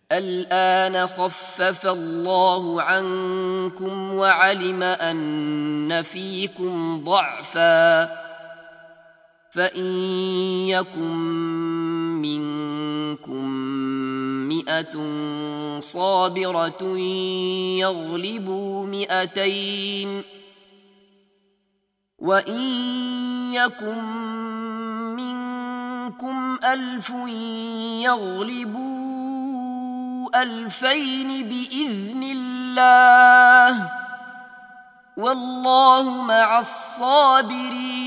الآن خفف الله عنكم وعلم أن فيكم ضعفا فإن يكن منكم 100 صابرة يغلبوا 200 وإن يكن منكم 1000 يغلبوا 2000 بإذن الله والله مع الصابرين.